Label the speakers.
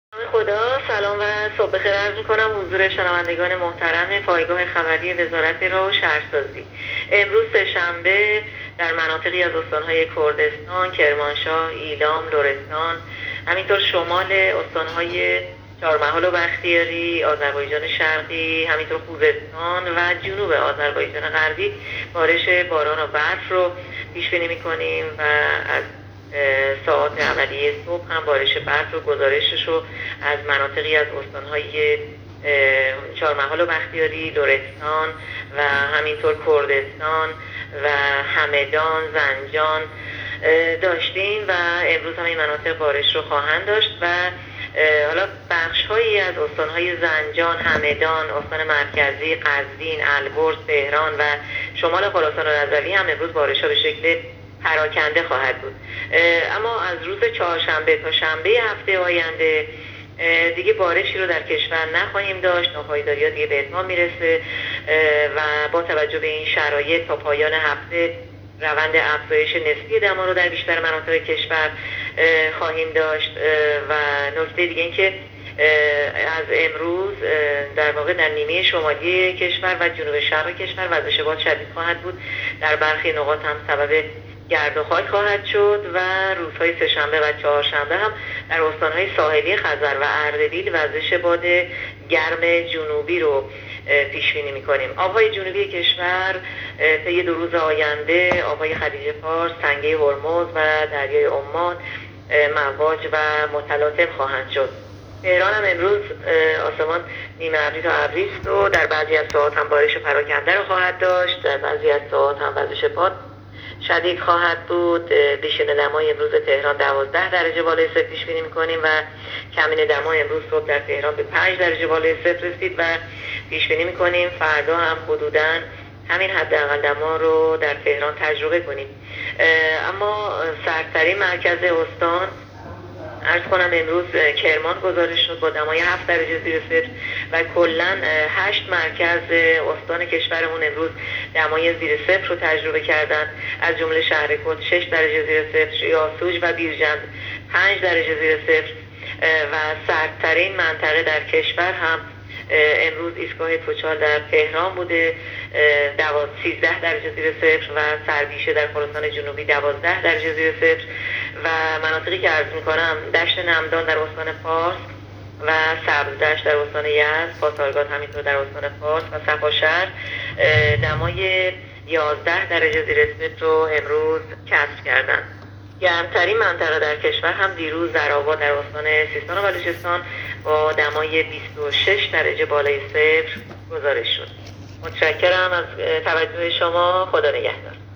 Speaker 1: خدا سلام و صبح بخیر عرض می‌کنم حضور شنوندگان محترم پایگاه خبری وزارت راه و شهرسازی. امروز سه‌شنبه در مناطقی از استان‌های کردستان، کرمانشاه، ایلام، لرستان، همینطور شمال استان‌های چهارمحال و بختیاری، آذربایجان شرقی، همینطور خوزستان و جنوب آذربایجان غربی بارش باران و برف رو پیش بینی می‌کنیم و از ساعات اولیه صبح هم بارش برف رو گزارشش رو از مناطقی از استان‌های چهارمحال و بختیاری، لرستان و همینطور کردستان و همدان، زنجان داشتیم و امروز هم این مناطق بارش رو خواهند داشت و حالا بخش‌هایی از استان‌های زنجان، همدان، استان مرکزی، قزوین، البرز، تهران و شمال خراسان و رضوی هم امروز بارش‌ها به شکل پراکنده خواهد بود. اما از روز چهارشنبه تا شنبه هفته آینده دیگه بارشی رو در کشور نخواهیم داشت. ناپایداری‌ها دیگه به اتمام میرسه و با توجه به این شرایط تا پایان هفته روند افزایش نسبی دما رو در بیشتر مناطق کشور خواهیم داشت و نکته دیگه این که از امروز در واقع در نیمه شمالی کشور و جنوب شرق کشور وزش باد شدید خواهد بود. در برخی نقاط هم سبب گرد و خاک خواهد شد و روزهای سه‌شنبه و چهارشنبه هم در استانهای ساحلی خزر و اردبیل وزش باد گرم جنوبی رو پیش بینی می‌کنیم. آب‌های جنوبی کشور طی 2 روز آینده آب‌های خلیج فارس، تنگه هرمز و دریای عمان مواج و متلاطم خواهند شد. تهران هم امروز آسمان نیمه ابری تا ابری است و در بعضی از ساعات هم بارش پراکنده رو خواهد داشت. در بعضی از ساعات هم وزش باد شدید خواهد بود. بیشتر دمای امروز تهران 12 درجه بالای صفر پیش بینی می‌کنیم و کمین دمای امروز صبح در تهران به 5 درجه بالای صفر رسید و پیش بینی می‌کنیم فردا هم حدوداً همین حداقل دما رو در تهران تجربه کنیم. اما سردترین مرکز استان عرض کنم امروز کرمان گزارش شد با دمای 7 درجه زیر صفر و کلا 8 مرکز استان کشورمون امروز دمای زیر صفر رو تجربه کردن، از جمله شهرکرد 6 درجه زیر صفر، یاسوج و بیرجند 5 درجه زیر صفر و سردترین منطقه در کشور هم امروز ایستگاه توچال در تهران بوده 13 درجه زیر صفر و سربیشه در خراسان جنوبی 12 درجه زیر صفر و مناطقی که عرض میکنم دشت نمدان در استان فارس و سبزدشت در استان یزد، پاسارگاد همینطور در استان فارس و صفاشهر دمای 11 درجه زیر صفر رو امروز کسب کردن. گرمترین منطقه در کشور هم دیروز در آباد در استان سیستان و بلوچستان با دمای 26 درجه بالای صفر گزارش شد. متشکرم از توجه شما. خدا نگهدار.